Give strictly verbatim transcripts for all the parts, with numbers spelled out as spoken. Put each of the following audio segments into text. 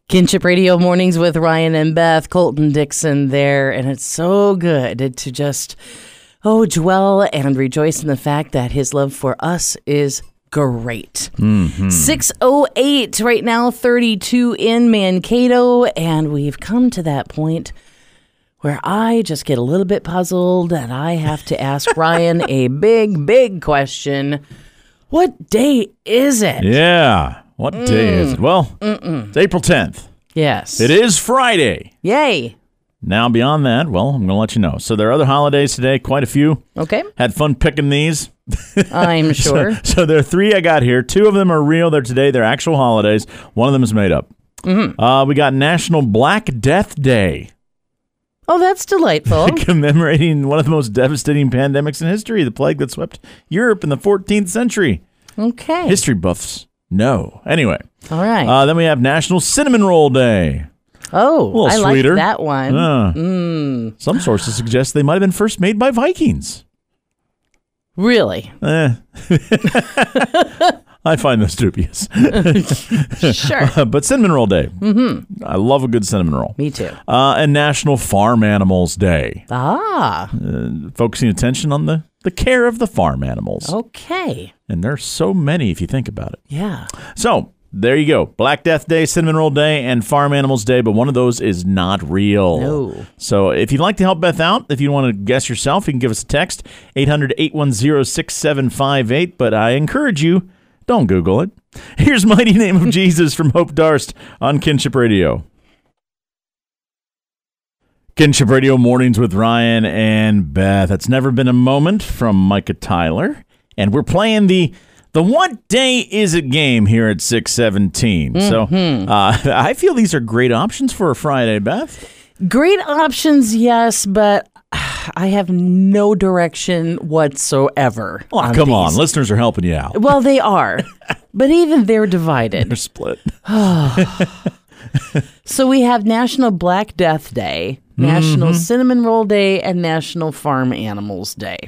Kinship Radio Mornings with Ryan and Beth, Colton Dixon there, and it's so good to just, oh, dwell and rejoice in the fact that his love for us is great. Mm-hmm. six oh eight right now, thirty-two in Mankato, and we've come to that point where I just get a little bit puzzled and I have to ask Ryan a big, big question. What day is it? Yeah. What Mm. day is it? Well, Mm-mm. it's April tenth. Yes. It is Friday. Yay. Now, beyond that, well, I'm going to let you know. So there are other holidays today, quite a few. Okay. Had fun picking these. I'm sure. So, so there are three I got here. Two of them are real. They're today. They're actual holidays. One of them is made up. Mm-hmm. Uh, we got National Black Death Day. Oh, that's delightful. Commemorating one of the most devastating pandemics in history, the plague that swept Europe in the fourteenth century. Okay. History buffs. No. Anyway. All right. Uh, then we have National Cinnamon Roll Day. Oh, A little I sweeter. like that one. Uh, Mm. Some sources suggest they might have been first made by Vikings. Really? Eh. I find those dubious. Sure. But Cinnamon Roll Day. Mm-hmm. I love a good cinnamon roll. Me too. Uh, and National Farm Animals Day. Ah. Uh, focusing attention on the, the care of the farm animals. Okay. And there's so many if you think about it. Yeah. So, there you go. Black Death Day, Cinnamon Roll Day, and Farm Animals Day, but one of those is not real. No. So if you'd like to help Beth out, if you want to guess yourself, you can give us a text, eight hundred, eight one zero, six seven five eight, but I encourage you, don't Google it. Here's Mighty Name of Jesus from Hope Darst on Kinship Radio. Kinship Radio Mornings with Ryan and Beth. It's Never Been a Moment from Micah Tyler. And we're playing the the What Day Is It game here at six seventeen. Mm-hmm. So uh, I feel these are great options for a Friday, Beth. Great options, yes, but I have no direction whatsoever. Oh, on come these. on. Listeners are helping you out. Well, they are, but even they're divided. They're split. So we have National Black Death Day, National Mm-hmm. Cinnamon Roll Day, and National Farm Animals Day.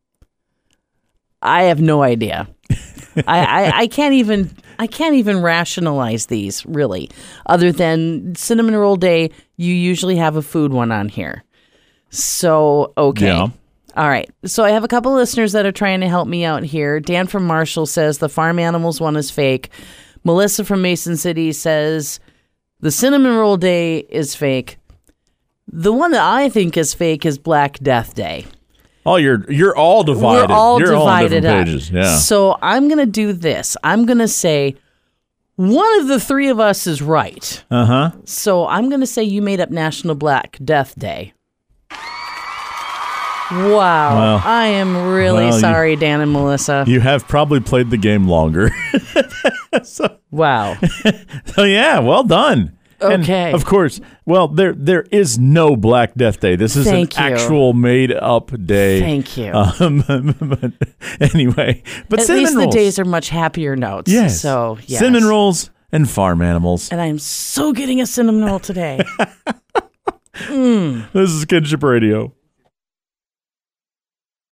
I have no idea. I, I, I can't even I can't even rationalize these really. Other than Cinnamon Roll Day, you usually have a food one on here. So okay. Yeah. All right. So I have a couple listeners that are trying to help me out here. Dan from Marshall says the farm animals one is fake. Melissa from Mason City says the Cinnamon Roll Day is fake. The one that I think is fake is Black Death Day. Oh, you're you're all divided. We're all you're divided all on up. different pages. Yeah. So I'm going to do this. I'm going to say one of the three of us is right. Uh-huh. So I'm going to say you made up National Black Death Day. Wow. Well, I am really well, you- sorry, Dan and Melissa. You have probably played the game longer. so, Wow. so yeah, well done. And, Okay. of course, well, there there is no Black Death Day. This is Thank an you. actual made-up day. Thank you. Um, but anyway, but At cinnamon least rolls. the days are much happier notes. Yes. So, yes. Cinnamon rolls and farm animals. And I'm so getting a cinnamon roll today. mm. This is Kinship Radio.